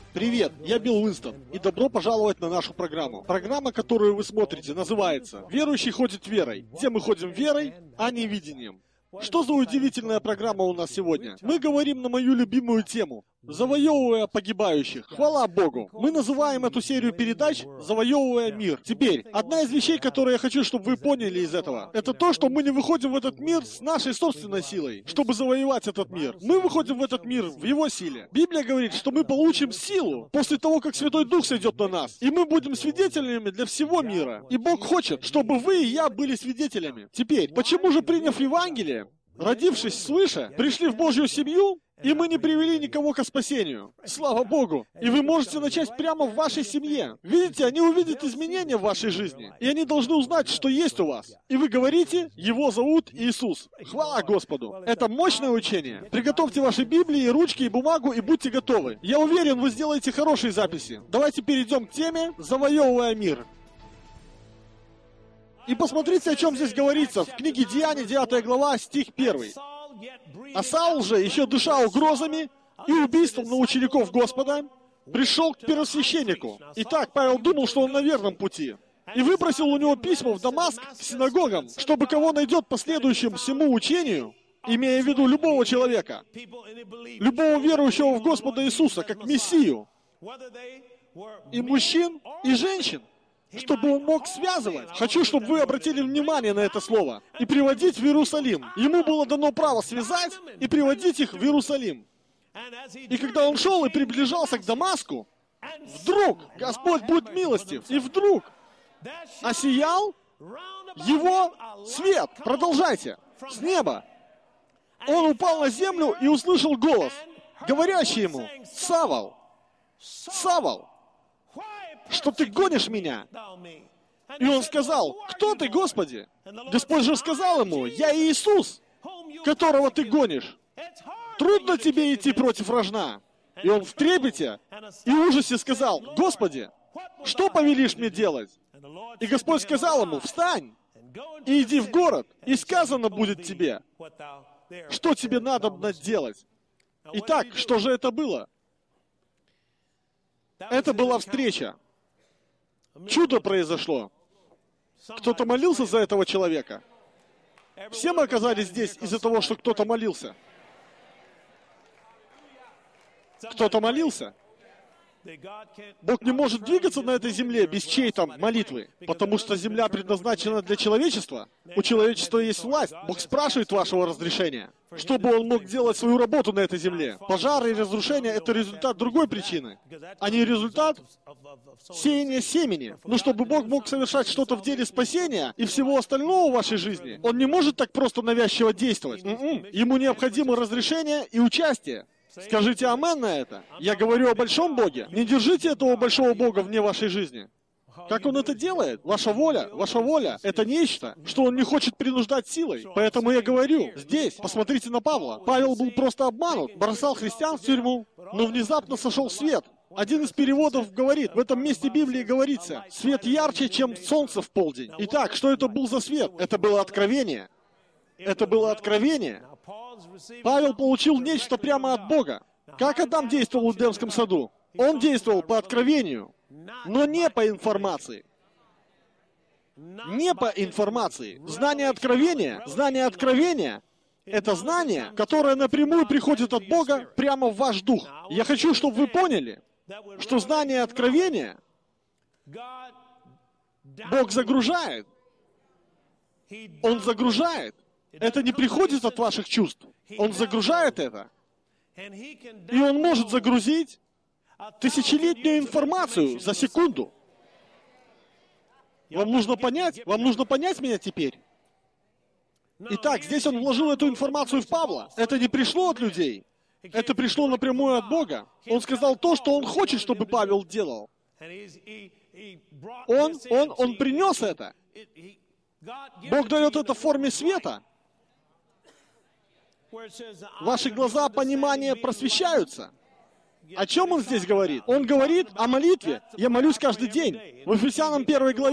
Привет, я Билл Уинстон, и добро пожаловать на нашу программу. Программа, которую вы смотрите, называется «Верующий ходит верой», где мы ходим верой, а не видением. Что за удивительная программа у нас сегодня? Мы говорим на мою любимую тему «Завоевывая погибающих». Хвала Богу! Мы называем эту серию передач «Завоевывая мир». Теперь, одна из вещей, которые я хочу, чтобы вы поняли из этого, это то, что мы не выходим в этот мир с нашей собственной силой, чтобы завоевать этот мир. Мы выходим в этот мир в Его силе. Библия говорит, что мы получим силу после того, как Святой Дух сойдет на нас, и мы будем свидетелями для всего мира. И Бог хочет, чтобы вы и я были свидетелями. Теперь, почему же, приняв Евангелие, родившись свыше, пришли в Божью семью, и мы не привели никого ко спасению? Слава Богу! И вы можете начать прямо в вашей семье. Видите, они увидят изменения в вашей жизни, и они должны узнать, что есть у вас. И вы говорите, Его зовут Иисус. Хвала Господу! Это мощное учение. Приготовьте ваши Библии, ручки и бумагу, и будьте готовы. Я уверен, вы сделаете хорошие записи. Давайте перейдем к теме «Завоевывая мир». И посмотрите, о чем здесь говорится в книге Деяний, 9 глава, стих 1. «А Саул же, еще дыша угрозами и убийством на учеников Господа, пришел к первосвященнику. Итак, Павел думал, что он на верном пути, и выпросил у него письма в Дамаск к синагогам, чтобы кого найдет последующим всему учению, имея в виду любого человека, любого верующего в Господа Иисуса, как Мессию, и мужчин, и женщин, чтобы он мог связывать. Хочу, чтобы вы обратили внимание на это слово. И приводить в Иерусалим. Ему было дано право связать и приводить их в Иерусалим. И когда он шел и приближался к Дамаску, вдруг, Господь будет милостив, и вдруг осиял его свет. Продолжайте. С неба. Он упал на землю и услышал голос, говорящий ему: «Савол, Савол, что ты гонишь меня?» И он сказал: «Кто ты, Господи?» Господь же сказал ему: «Я Иисус, которого ты гонишь. Трудно тебе идти против рожна». И он в трепете и ужасе сказал: «Господи, что повелишь мне делать?» И Господь сказал ему: «Встань и иди в город, и сказано будет тебе, что тебе надо делать». Итак, что же это было? Это была встреча. Чудо произошло. Кто-то молился за этого человека. Все мы оказались здесь из-за того, что кто-то молился. Кто-то молился. Бог не может двигаться на этой земле без чьей-то молитвы, потому что земля предназначена для человечества. У человечества есть власть. Бог спрашивает вашего разрешения, чтобы он мог делать свою работу на этой земле. Пожары и разрушения — это результат другой причины, а не результат сеяния семени. Но чтобы Бог мог совершать что-то в деле спасения и всего остального в вашей жизни, Он не может так просто навязчиво действовать. Ему необходимо разрешение и участие. Скажите амен на это. Я говорю о большом Боге. Не держите этого большого Бога вне вашей жизни. Как Он это делает? Ваша воля — это нечто, что Он не хочет принуждать силой. Поэтому я говорю, здесь, посмотрите на Павла. Павел был просто обманут, бросал христиан в тюрьму, но внезапно сошел свет. Один из переводов говорит, в этом месте Библии говорится: «Свет ярче, чем солнце в полдень». Итак, что это был за свет? Это было откровение. Это было откровение. Павел получил нечто прямо от Бога. Как Адам действовал в Эдемском саду? Он действовал по откровению, но не по информации. Не по информации. Знание откровения — это знание, которое напрямую приходит от Бога прямо в ваш дух. Я хочу, чтобы вы поняли, что знание откровения Бог загружает. Он загружает. Это не приходит от ваших чувств. Он загружает это. И Он может загрузить тысячелетнюю информацию за секунду. Вам нужно понять меня теперь. Итак, здесь Он вложил эту информацию в Павла. Это не пришло от людей. Это пришло напрямую от Бога. Он сказал то, что Он хочет, чтобы Павел делал. Он принес это. Бог дает это в форме света. Ваши глаза понимания просвещаются. О чем Он здесь говорит? Он говорит о молитве. Я молюсь каждый день. В Ефесянам 1 главе.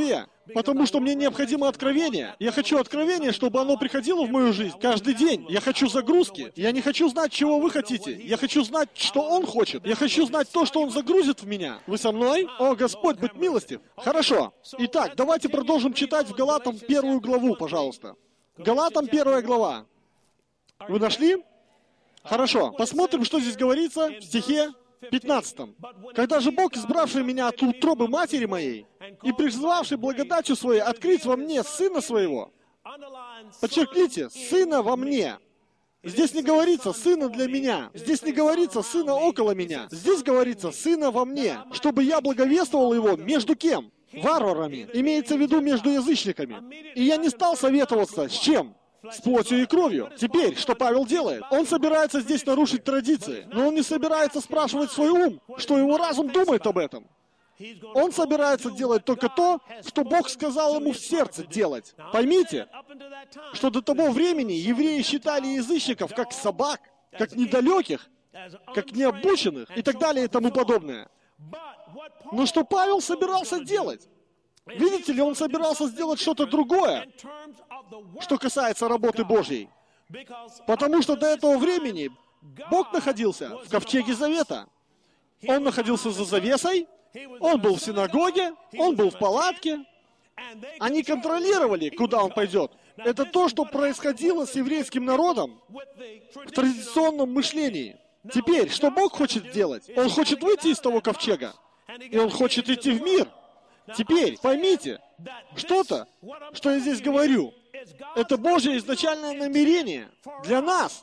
Потому что мне необходимо откровение. Я хочу откровение, чтобы оно приходило в мою жизнь каждый день. Я хочу загрузки. Я не хочу знать, чего вы хотите. Я хочу знать, что Он хочет. Я хочу знать то, что Он загрузит в меня. Вы со мной? О, Господь, будь милостив. Хорошо. Итак, давайте продолжим читать в Галатам 1 главу, пожалуйста. Галатам 1 глава. Вы нашли? Хорошо. Посмотрим, что здесь говорится в стихе 15. «Когда же Бог, избравший меня от утробы матери моей и призвавший благодатью Своей открыть во мне Сына Своего». Подчеркните, Сына во мне. Здесь не говорится «Сына для меня». Здесь не говорится «Сына около меня». Здесь говорится «Сына во мне», чтобы я благовествовал Его между кем? Варварами. Имеется в виду между язычниками. И я не стал советоваться с чем? С плотью и кровью. Теперь, что Павел делает? Он собирается здесь нарушить традиции, но он не собирается спрашивать свой ум, что его разум думает об этом. Он собирается делать только то, что Бог сказал ему в сердце делать. Поймите, что до того времени евреи считали язычников как собак, как недалеких, как необученных и так далее и тому подобное. Но что Павел собирался делать? Видите ли, он собирался сделать что-то другое, что касается работы Божьей. Потому что до этого времени Бог находился в ковчеге завета. Он находился за завесой, он был в синагоге, он был в палатке. Они контролировали, куда он пойдет. Это то, что происходило с еврейским народом в традиционном мышлении. Теперь, что Бог хочет делать? Он хочет выйти из того ковчега, и он хочет идти в мир. Теперь, поймите, что-то, что я здесь говорю, это Божье изначальное намерение для нас,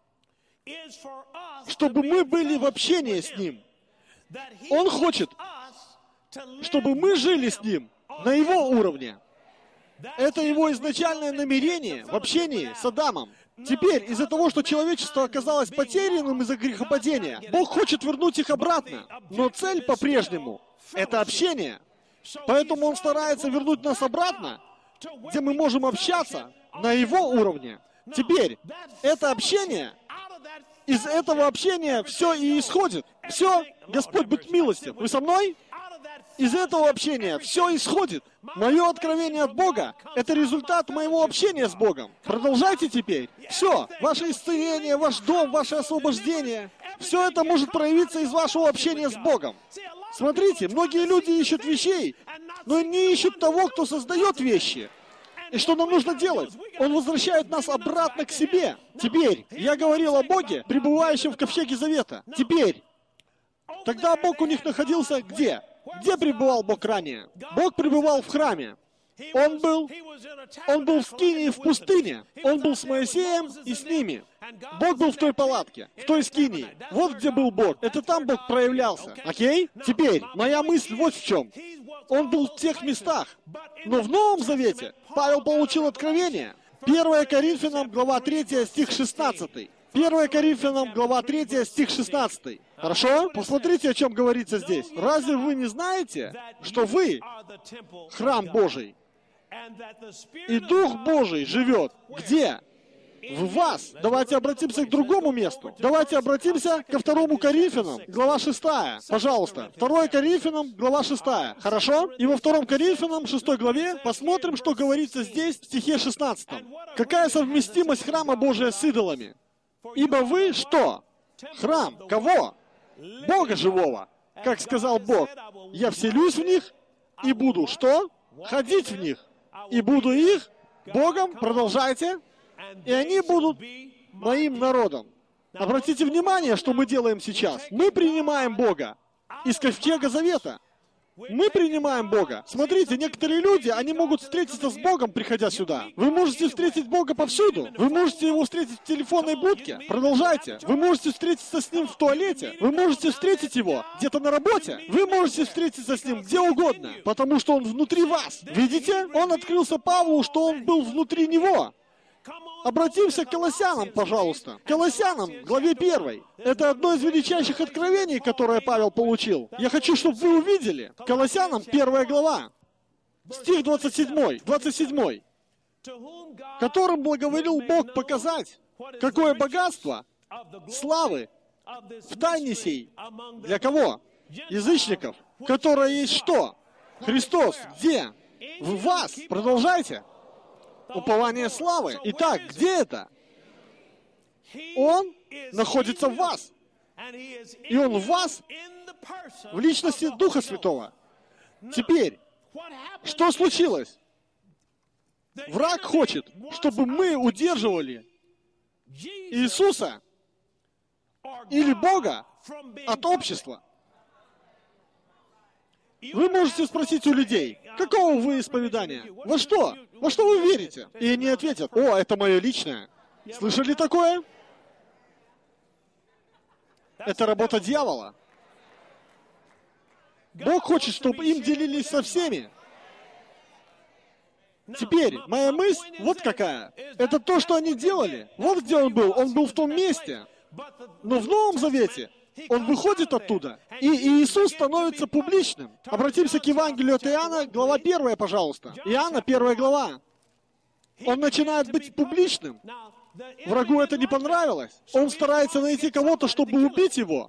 чтобы мы были в общении с Ним. Он хочет, чтобы мы жили с Ним на Его уровне. Это Его изначальное намерение в общении с Адамом. Теперь, из-за того, что человечество оказалось потерянным из-за грехопадения, Бог хочет вернуть их обратно. Но цель по-прежнему — это общение. Поэтому Он старается вернуть нас обратно, где мы можем общаться на Его уровне. Теперь, это общение, из этого общения все и исходит. Все, Господь, будь милостив. Вы со мной? Из этого общения все исходит. Мое откровение от Бога — это результат моего общения с Богом. Продолжайте теперь. Все, ваше исцеление, ваш дом, ваше освобождение, все это может проявиться из вашего общения с Богом. Смотрите, многие люди ищут вещей, но не ищут того, кто создает вещи. И что нам нужно делать? Он возвращает нас обратно к себе. Теперь, я говорил о Боге, пребывающем в ковчеге завета. Теперь, тогда Бог у них находился где? Где пребывал Бог ранее? Бог пребывал в храме. Он был в скинии в пустыне. Он был с Моисеем и с ними. Бог был в той палатке, в той скинии. Вот где был Бог. Это там Бог проявлялся. Окей? Теперь, моя мысль вот в чем. Он был в тех местах. Но в Новом Завете Павел получил откровение. 1 Коринфянам, глава 3, стих 16. 1 Коринфянам, глава 3, стих 16. Хорошо? Посмотрите, о чем говорится здесь. Разве вы не знаете, что вы храм Божий? И Дух Божий живет где? В вас. Давайте обратимся к другому месту. Давайте обратимся ко 2 Коринфянам, глава 6. Пожалуйста. 2 Коринфянам, глава 6. Хорошо? И во 2 Коринфянам, 6 главе, посмотрим, что говорится здесь, в стихе 16. Какая совместимость храма Божия с идолами? Ибо вы что? Храм. Кого? Бога живого. Как сказал Бог, я вселюсь в них и буду что? Ходить в них. И буду их Богом, продолжайте, и они будут моим народом. Обратите внимание, что мы делаем сейчас. Мы принимаем Бога из ковчега завета. Мы принимаем Бога. Смотрите, некоторые люди, они могут встретиться с Богом, приходя сюда. Вы можете встретить Бога повсюду. Вы можете Его встретить в телефонной будке. Продолжайте. Вы можете встретиться с Ним в туалете. Вы можете встретить Его где-то на работе. Вы можете встретиться с Ним где угодно, потому что Он внутри вас. Видите? Он открылся Павлу, что Он был внутри него. Обратимся к Колоссянам, пожалуйста. Колоссянам, главе 1. Это одно из величайших откровений, которое Павел получил. Я хочу, чтобы вы увидели. Колоссянам, 1 глава. Стих 27. Которым благоволил Бог показать, какое богатство славы в тайне сей. Для кого? Язычников. Которое есть что? Христос. Где? в вас. Продолжайте. Упование славы. Итак, где это? Он находится в вас. И Он в вас в личности Духа Святого. Теперь, что случилось? Враг хочет, чтобы мы удерживали Иисуса или Бога от общества. Вы можете спросить у людей, какого вы исповедания? Во что? Во что вы верите? И они ответят, о, это мое личное. Слышали такое? Это работа дьявола. Бог хочет, чтобы им делились со всеми. Теперь, моя мысль вот какая. Это то, что они делали. Вот где Он был. Он был в том месте. Но в Новом Завете Он выходит оттуда, и Иисус становится публичным. Обратимся к Евангелию от Иоанна, глава 1, пожалуйста. Иоанна, 1 глава. Он начинает быть публичным. Врагу это не понравилось. Он старается найти кого-то, чтобы убить его.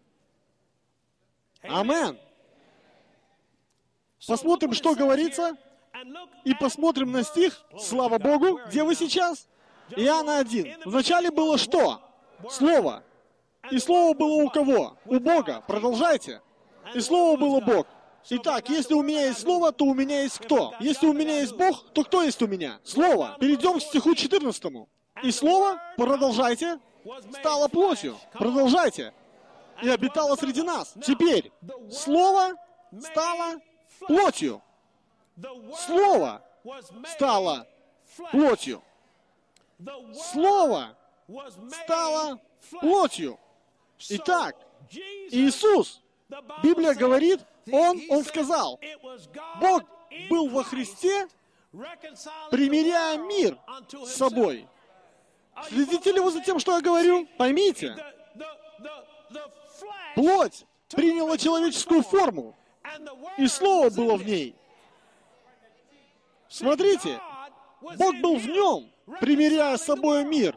Амен. Посмотрим, что говорится, и посмотрим на стих. Слава Богу. Где вы сейчас? Иоанна 1. Вначале было что? Слово. И Слово было у кого? У Бога. Продолжайте. И Слово было Бог. Итак, если у меня есть Слово, то у меня есть кто? Если у меня есть Бог, то кто есть у меня? Слово. Перейдем к стиху 14. И Слово, продолжайте, стало плотью. Продолжайте. И обитало среди нас. Теперь, Слово стало плотью. Слово стало плотью. Слово стало плотью. Итак, Иисус, Библия говорит, Он сказал, Бог был во Христе, примиряя мир с собой. Следите ли вы за тем, что я говорю? Поймите, плоть приняла человеческую форму, и Слово было в ней. Смотрите, Бог был в нем, примиряя с собой мир.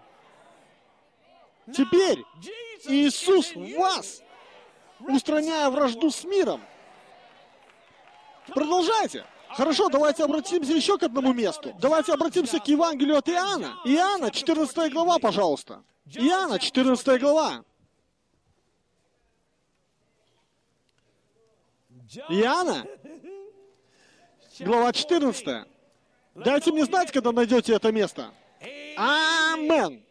Теперь Иисус в вас, устраняя вражду с миром. Продолжайте. Хорошо, давайте обратимся еще к одному месту. Давайте обратимся к Евангелию от Иоанна. Иоанна, 14 глава, пожалуйста. Иоанна, 14 глава. Иоанна, глава 14. Дайте мне знать, когда найдете это место. Амен.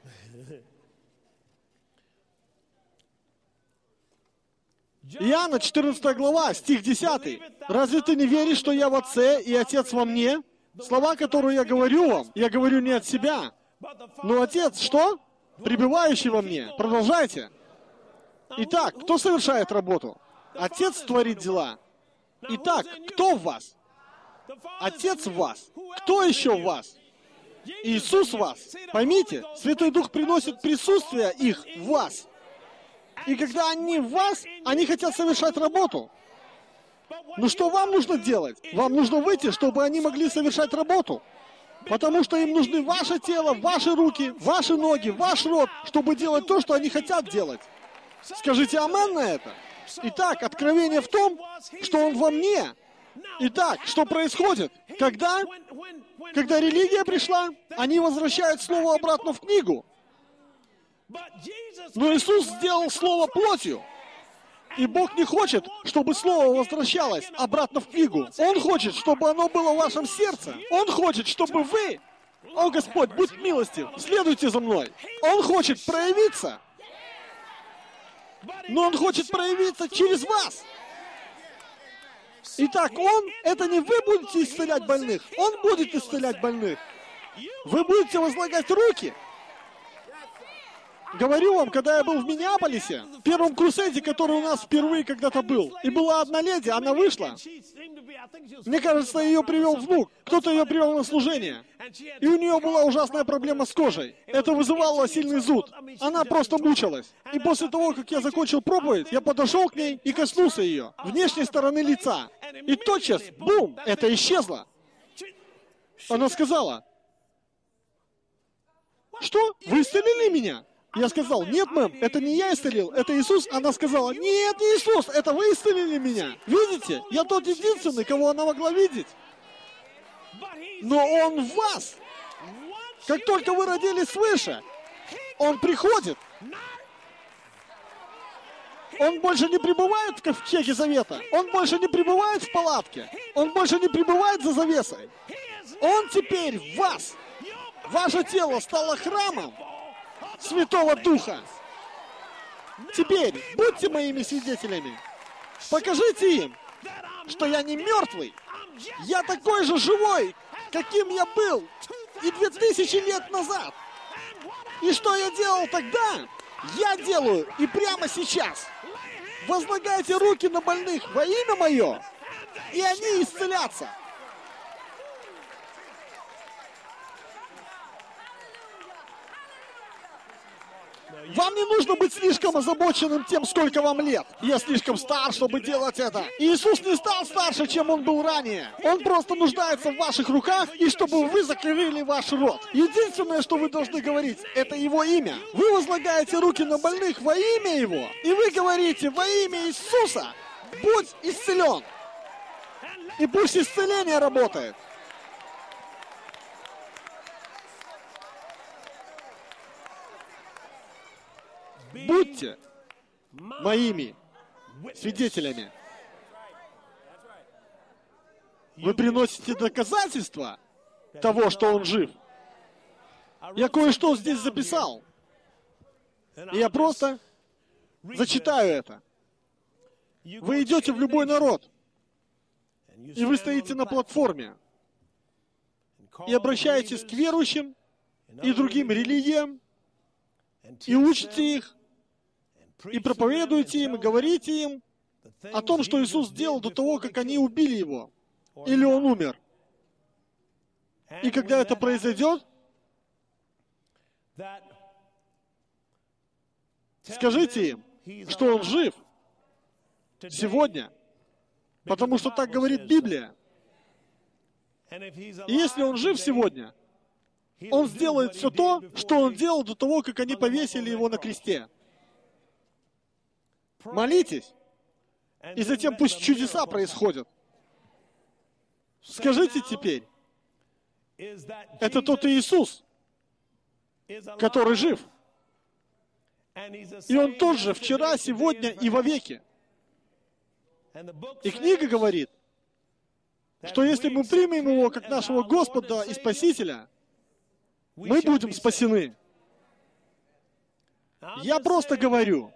Иоанна, 14 глава, стих 10. «Разве ты не веришь, что я в Отце и Отец во мне? Слова, которые я говорю вам, я говорю не от себя. Но Отец, что? Пребывающий во мне». Продолжайте. Итак, кто совершает работу? Отец творит дела. Итак, кто в вас? Отец в вас. Кто еще в вас? Иисус в вас. Поймите, Святой Дух приносит присутствие их в вас. И когда они в вас, они хотят совершать работу. Но что вам нужно делать? Вам нужно выйти, чтобы они могли совершать работу. Потому что им нужны ваше тело, ваши руки, ваши ноги, ваш рот, чтобы делать то, что они хотят делать. Скажите амен на это. Итак, откровение в том, что Он во мне. Итак, что происходит? Когда религия пришла, они возвращают слово обратно в книгу. Но Иисус сделал Слово плотью. И Бог не хочет, чтобы Слово возвращалось обратно в книгу. Он хочет, чтобы оно было в вашем сердце. Он хочет, чтобы вы, о Господь, будь милостив, следуйте за мной. Он хочет проявиться. Но Он хочет проявиться через вас. Итак, это не вы будете исцелять больных. Он будет исцелять больных. Вы будете возлагать руки. Говорю вам, когда я был в Миннеаполисе, в первом круседе, который у нас впервые когда-то был, и была одна леди, она вышла. Мне кажется, ее привел внук. Кто-то ее привел на служение. И у нее была ужасная проблема с кожей. Это вызывало сильный зуд. Она просто мучилась. И после того, как я закончил проповедь, я подошел к ней и коснулся ее, внешней стороны лица. И тотчас, бум, это исчезло. Она сказала, что? Вы исцелили меня? Я сказал, нет, мэм, это не я исцелил, это Иисус. Она сказала, нет, не Иисус, это вы исцелили меня. Видите, я тот единственный, кого она могла видеть. но Он в вас. Как только вы родились свыше, Он приходит. Он больше не пребывает в ковчеге завета. Он больше не пребывает в палатке. Он больше не пребывает за завесой. Он теперь в вас. Ваше тело стало храмом Святого Духа. Теперь будьте моими свидетелями. Покажите им, что я не мертвый. Я такой же живой, каким я был и 2000 лет назад. И что я делал тогда, я делаю и прямо сейчас. Возлагайте руки на больных во имя Мое, и они исцелятся. Вам не нужно быть слишком озабоченным тем, сколько вам лет. Я слишком стар, чтобы делать это. Иисус не стал старше, чем Он был ранее. Он просто нуждается в ваших руках, и чтобы вы закрыли ваш рот. Единственное, что вы должны говорить, это Его имя. Вы возлагаете руки на больных во имя Его, и вы говорите во имя Иисуса, будь исцелен. И пусть исцеление работает. Будьте моими свидетелями. Вы приносите доказательства того, что Он жив. Я кое-что здесь записал. И я просто зачитаю это. Вы идете в любой народ, и вы стоите на платформе, и обращаетесь к верующим и другим религиям, и учите их, и проповедуете им, и говорите им о том, что Иисус сделал до того, как они убили Его, или Он умер. И когда это произойдет, скажите им, что Он жив сегодня, потому что так говорит Библия. И если Он жив сегодня, Он сделает все то, что Он делал до того, как они повесили Его на кресте. Молитесь, и затем пусть чудеса происходят. Скажите теперь, это тот Иисус, который жив. И Он тот же вчера, сегодня и вовеки. И книга говорит, что если мы примем Его как нашего Господа и Спасителя, мы будем спасены. Я просто говорю,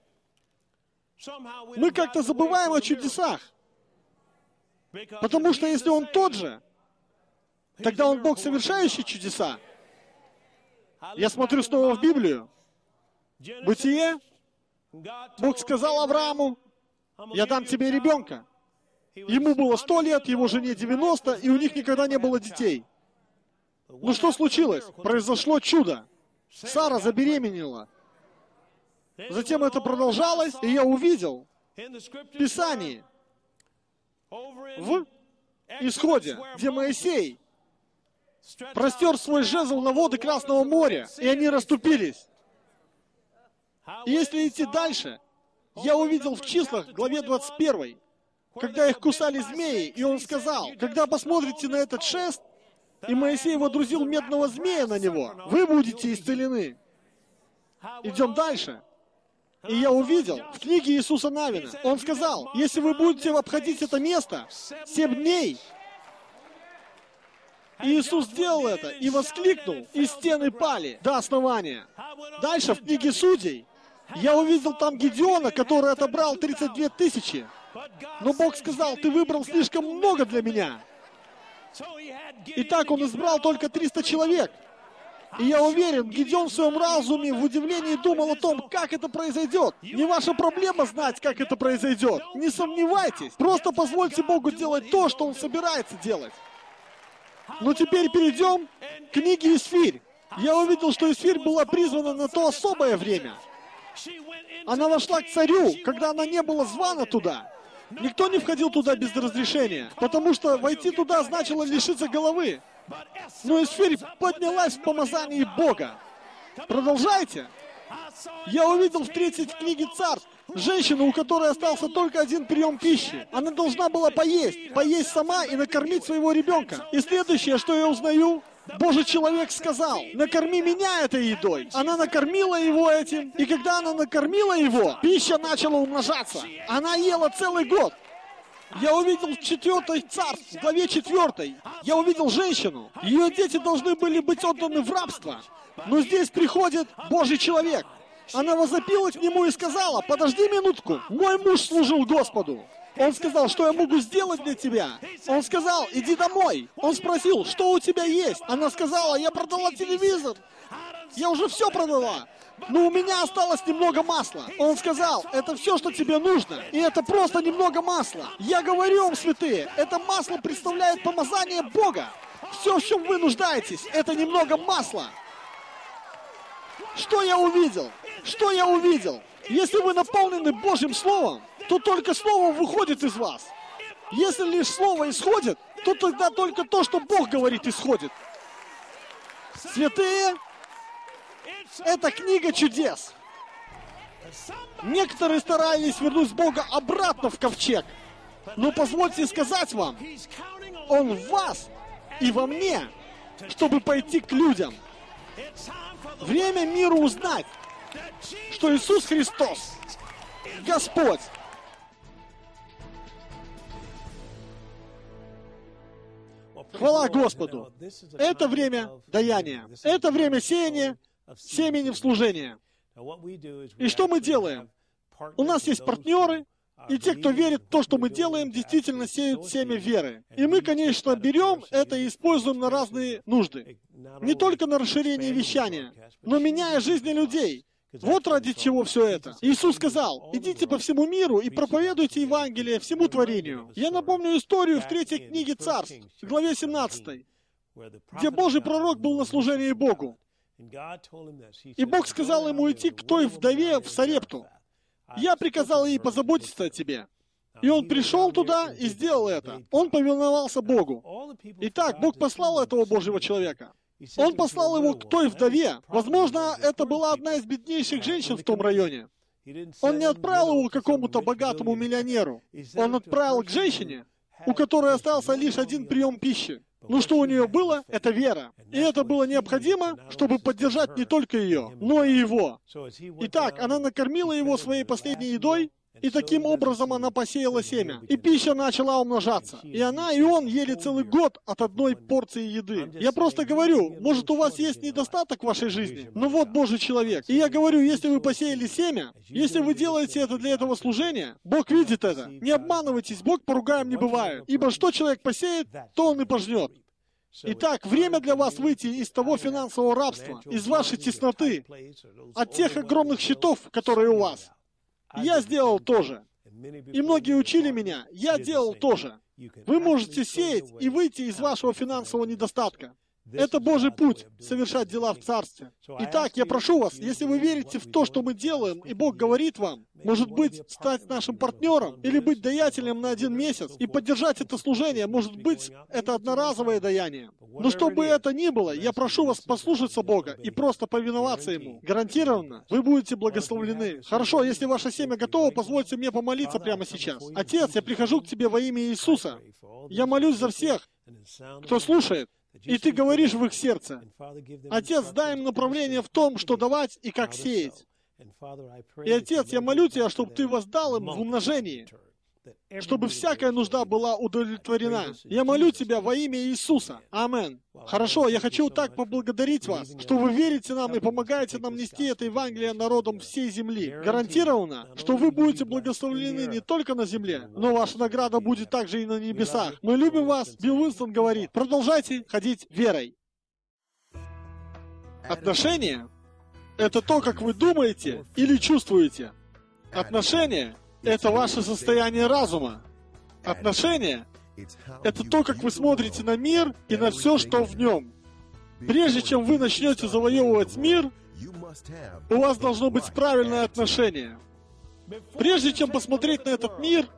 мы как-то забываем о чудесах. Потому что если Он тот же, тогда Он Бог, совершающий чудеса. Я смотрю снова в Библию. Бытие. Бог сказал Аврааму, я дам тебе ребенка. Ему было 100 лет, его жене 90, и у них никогда не было детей. Ну что случилось? Произошло чудо. Сара забеременела. Затем это продолжалось, и я увидел в Писании, в Исходе, где Моисей простер свой жезл на воды Красного моря, и они расступились. И если идти дальше, я увидел в числах, главе 21, когда их кусали змеи, и он сказал, когда посмотрите на этот шест, и Моисей водрузил медного змея на него, вы будете исцелены. Идем дальше. И я увидел в книге Иисуса Навина, он сказал, если вы будете обходить это место 7 дней, и Иисус сделал это и воскликнул, и стены пали до основания. Дальше в книге Судей я увидел там Гедеона, который отобрал 32 тысячи. Но Бог сказал, ты выбрал слишком много для меня. И так он избрал только 300 человек. И я уверен, Гедеон в своем разуме в удивлении думал о том, как это произойдет. Не ваша проблема знать, как это произойдет. Не сомневайтесь. Просто позвольте Богу делать то, что Он собирается делать. Но теперь перейдем к книге Исфирь. Я увидел, что Исфирь была призвана на то особое время. Она вошла к царю, когда она не была звана туда. Никто не входил туда без разрешения, потому что войти туда значило лишиться головы. Но Исфирь поднялась в помазании Бога. Продолжайте. Я увидел в 3 книге Царств, Женщину, у которой остался только один прием пищи. Она должна была поесть сама и накормить своего ребенка. И следующее, что я узнаю, Божий человек сказал: накорми меня этой едой. Она накормила его этим, и когда она накормила его, пища начала умножаться. Она ела целый год. Я увидел в 4 Царств, в главе 4, я увидел женщину. Ее дети должны были быть отданы в рабство. Но здесь приходит Божий человек. Она возопила к нему и сказала: подожди минутку, мой муж служил Господу. Он сказал: что я могу сделать для тебя? Он сказал: иди домой. Он спросил: что у тебя есть? Она сказала: я продала телевизор. Я уже все продала. Но у меня осталось немного масла. Он сказал: это все, что тебе нужно. И это просто немного масла. Я говорю вам, святые, это масло представляет помазание Бога. Все, в чем вы нуждаетесь, это немного масла. Что я увидел? Что я увидел? Если вы наполнены Божьим Словом, то только Слово выходит из вас. Если лишь Слово исходит, то тогда только то, что Бог говорит, исходит. Святые, это книга чудес. Некоторые старались вернуть Бога обратно в ковчег. Но позвольте сказать вам, Он в вас и во мне, чтобы пойти к людям. Время миру узнать, что Иисус Христос Господь. Хвала Господу! Это время даяния. Это время сеяния семени в служение. И что мы делаем? У нас есть партнеры, и те, кто верит в то, что мы делаем, действительно сеют семя веры. И мы, конечно, берем это и используем на разные нужды. Не только на расширение вещания, но меняя жизни людей. Вот ради чего все это. Иисус сказал: идите по всему миру и проповедуйте Евангелие всему творению. Я напомню историю в 3 книге Царств, в главе 17, где Божий пророк был на служении Богу. И Бог сказал ему идти к той вдове в Сарепту. Я приказал ей позаботиться о тебе. И он пришел туда и сделал это. Он повиновался Богу. Итак, Бог послал этого Божьего человека. Он послал его к той вдове. Возможно, это была одна из беднейших женщин в том районе. Он не отправил его к какому-то богатому миллионеру. Он отправил к женщине, у которой остался лишь один прием пищи. Ну что у нее было? Это вера. И это было необходимо, чтобы поддержать не только ее, но и его. Итак, она накормила его своей последней едой, и таким образом она посеяла семя. И пища начала умножаться. И она, и он ели целый год от одной порции еды. Я просто говорю, может, у вас есть недостаток в вашей жизни, но вот Божий человек. И я говорю, если вы посеяли семя, если вы делаете это для этого служения, Бог видит это. Не обманывайтесь, Бог поругаем не бывает. Ибо что человек посеет, то он и пожнет. Итак, время для вас выйти из того финансового рабства, из вашей тесноты, от тех огромных счетов, которые у вас. Я сделал то же. И многие учили меня. Я делал то же. Вы можете сеять и выйти из вашего финансового недостатка. Это Божий путь — совершать дела в Царстве. Итак, я прошу вас, если вы верите в то, что мы делаем, и Бог говорит вам, может быть, стать нашим партнером, или быть даятелем на 1 месяц, и поддержать это служение, может быть, это одноразовое даяние. Но что бы это ни было, я прошу вас послушаться Бога и просто повиноваться Ему. Гарантированно, вы будете благословлены. Хорошо, если ваше семя готово, позвольте мне помолиться прямо сейчас. Отец, я прихожу к Тебе во имя Иисуса. Я молюсь за всех, кто слушает. И Ты говоришь в их сердце: Отец, дай им направление в том, что давать и как сеять. И, Отец, я молю Тебя, чтобы Ты воздал им в умножении, чтобы всякая нужда была удовлетворена. Я молю Тебя во имя Иисуса. Амин. Хорошо, я хочу так поблагодарить вас, что вы верите нам и помогаете нам нести это Евангелие народам всей земли. Гарантированно, что вы будете благословлены не только на земле, но ваша награда будет также и на небесах. Мы любим вас. Билл Уинстон говорит: продолжайте ходить верой. Отношения — это то, как вы думаете или чувствуете. Отношения — это ваше состояние разума. Отношения — это то, как вы смотрите на мир и на все, что в нем. Прежде чем вы начнете завоевывать мир, у вас должно быть правильное отношение. Прежде чем посмотреть на этот мир,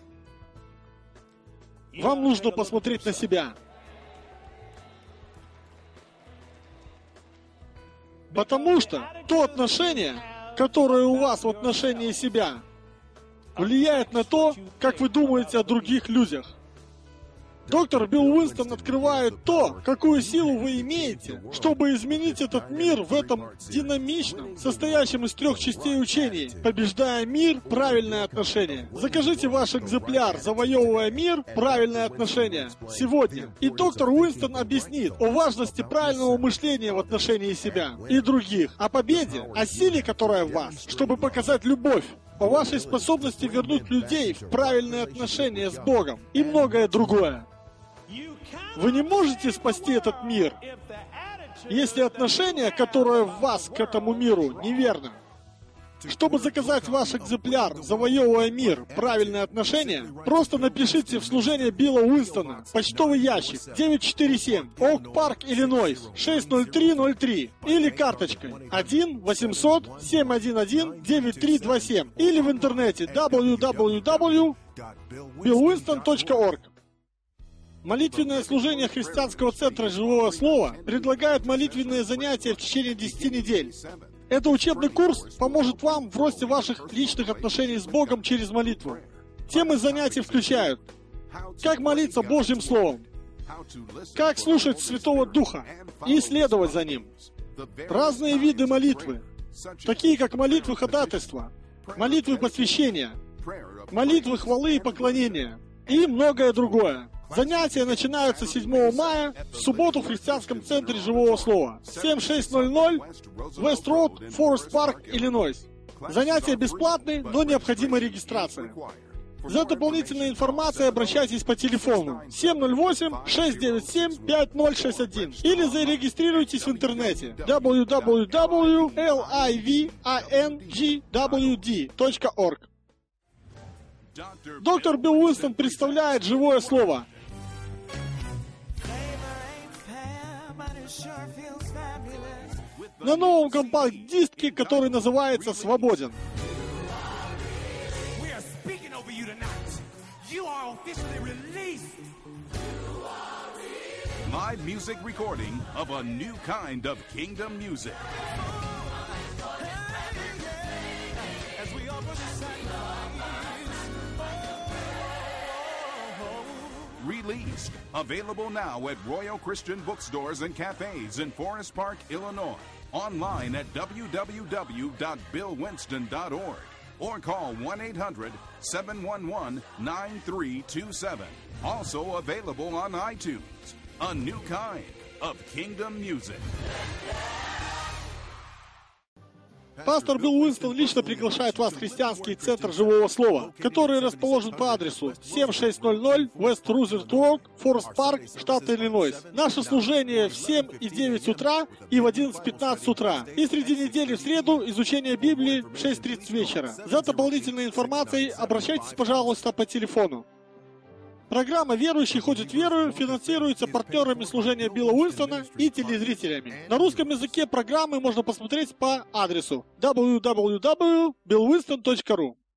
вам нужно посмотреть на себя. Потому что то отношение, которое у вас в отношении себя, влияет на то, как вы думаете о других людях. Доктор Билл Уинстон открывает то, какую силу вы имеете, чтобы изменить этот мир в этом динамичном, состоящем из 3 частей учений, побеждая мир, правильное отношение. Закажите ваш экземпляр «Завоевывая мир, правильное отношение» сегодня. И доктор Уинстон объяснит о важности правильного мышления в отношении себя и других, о победе, о силе, которая в вас, чтобы показать любовь, о вашей способности вернуть людей в правильные отношения с Богом и многое другое. Вы не можете спасти этот мир, если отношение, которое в вас к этому миру, неверно. Чтобы заказать ваш экземпляр «Завоевывая мир. Правильные отношения», просто напишите в служение Билла Уинстона, почтовый ящик 947, Оук-Парк, Иллинойс, 60303, или карточкой 1-800-711-9327, или в интернете www.billwinston.org. Молитвенное служение Христианского центра Живого Слова предлагает молитвенные занятия в течение 10 недель. Это учебный курс поможет вам в росте ваших личных отношений с Богом через молитву. Темы занятий включают: как молиться Божьим Словом, как слушать Святого Духа и следовать за Ним, разные виды молитвы, такие как молитвы ходатайства, молитвы посвящения, молитвы хвалы и поклонения и многое другое. Занятия начинаются 7 мая в субботу в Христианском центре Живого Слова, 7600 West Road, Форест Парк, Иллинойс. Занятия бесплатны, но необходима регистрация. За дополнительной информацией обращайтесь по телефону 708-697-5061 или зарегистрируйтесь в интернете www.livingwd.org. Доктор Билл Уинстон представляет живое слово. На новом компакт-диске, который называется «Свободен». Live music recording of a new kind of kingdom music. Released. Available now at Royal Christian Bookstores and Cafes in Forest Park, Illinois. Online at www.billwinston.org or call 1-800-711-9327. Also available on iTunes. A new kind of kingdom music. Пастор Билл Уинстон лично приглашает вас в Христианский центр Живого Слова, который расположен по адресу 7600 West Roosevelt Road, Форест Парк, штат Иллинойс. Наше служение в 7 и 9 утра и в 11:15 утра. И среди недели в среду изучение Библии в 6:30 вечера. За дополнительной информацией обращайтесь, пожалуйста, по телефону. Программа «Верующий ходит верою» финансируется партнерами служения Билла Уинстона и телезрителями. На русском языке программы можно посмотреть по адресу www.billwinston.ru.